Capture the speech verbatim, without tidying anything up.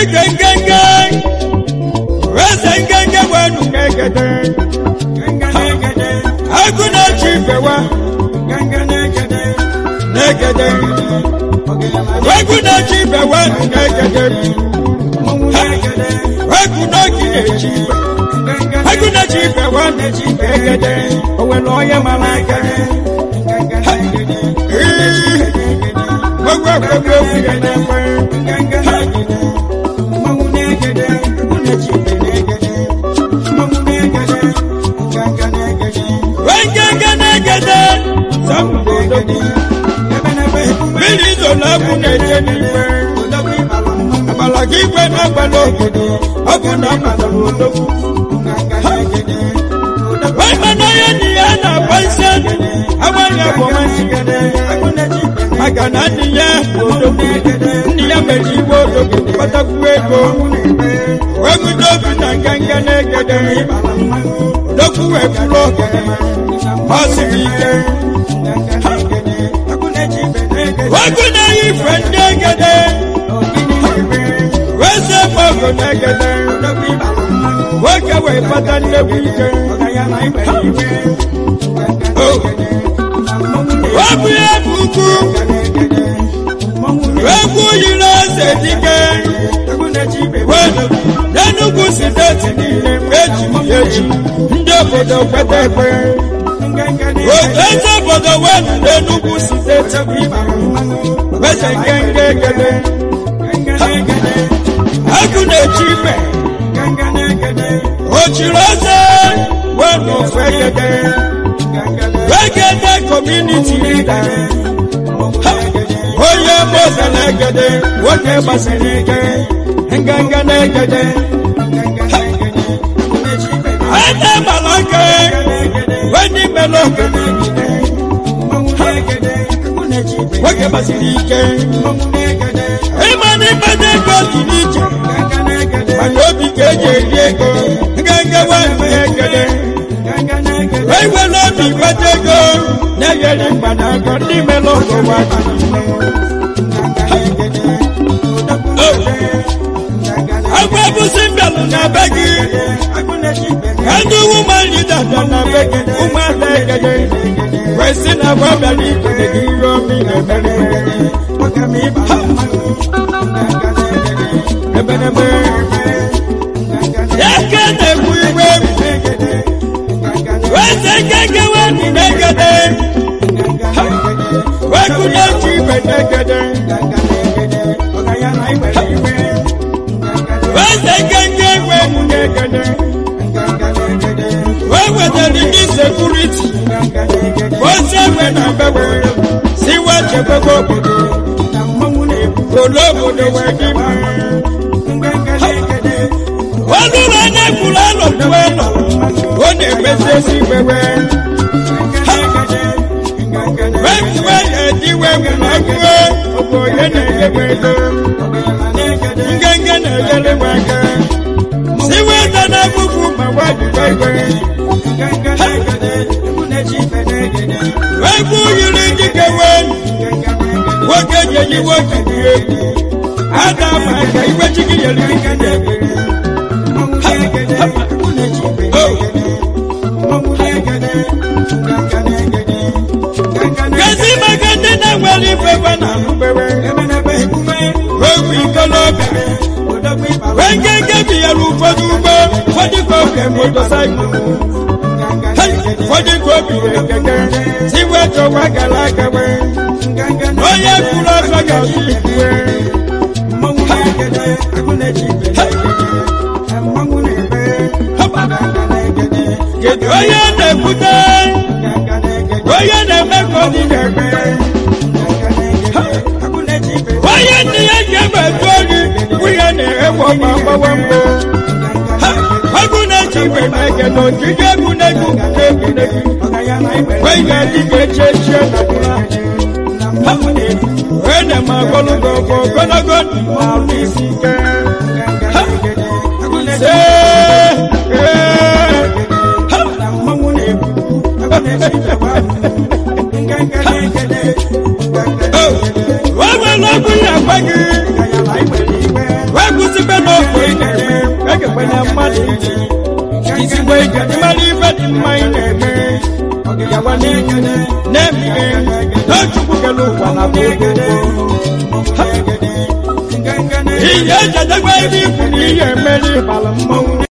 gengenge wese genge wenu negede gengene aguna chibewa gengene negede negede aguna chibewa negede aguna kinechi aguna chibewa negede owe loye mama gede Wewe wewe fiyene Agananiya niya mejiwo dogo patakuwego wegu dogo nanganga negede dogo wefulo masibike wegu na ifende gede wese mogo negede wege we patande wike wabu ya buku Weku yina sedike Wenu Nenugu sideti nile Meji yeji Nde bodo kwetekwe Otete bodo wenu Nenugu sideti Wese ngenge gede Akune chipe Ochirose Wenu fegede Wegede community leader Oye bosa negede, wote basa nege, nganga negede. Ate malake, weni meloke negede. Wote basa nege, imani bade koki nije. Manobi keje yego, nganga wani negede. Wewe lobi bade go, negede mbanago ni meloko wati. Agbabu simbalu na begi, kandu woman leader na begi, woman legede. Wesi na wabali kudegi romi na begi. Wakami bahamu, ebenebe. Yakene kuiwe negede. Wesi kenge wani negede. Wakuna chipe negede. Wewe the security, what's when I'm better? See what you go to. Go love the working man. What do I never learn of the well? What the message you wear? When you were at the way when I go, for your name, see where the Nabu, my wife, baby. Why go you let it go? What can you work to do? Adam, I can't wait to get your living. When you get me a roof for you, for the problem motorcycle. For the copy, see what you work like away. Oh, yeah, full of like a sheep. Get oh, yeah, the good day. Oh, yeah, the make of the why ain't the ever told you? We are never one Mama Wambo. How could I keep a make a note? You get good at when you get church. When am I going to go for gonna go to all this girl? Oh, why will I be a baggy? Why was it better? isi wee gede mara ife dị mma ị na-eme yawa n'egede na-emighe n'ochukwu kele ụwa na gbogbo ihe ejedegwa ebe ikwu na ihe emeri ịbala mmanwụ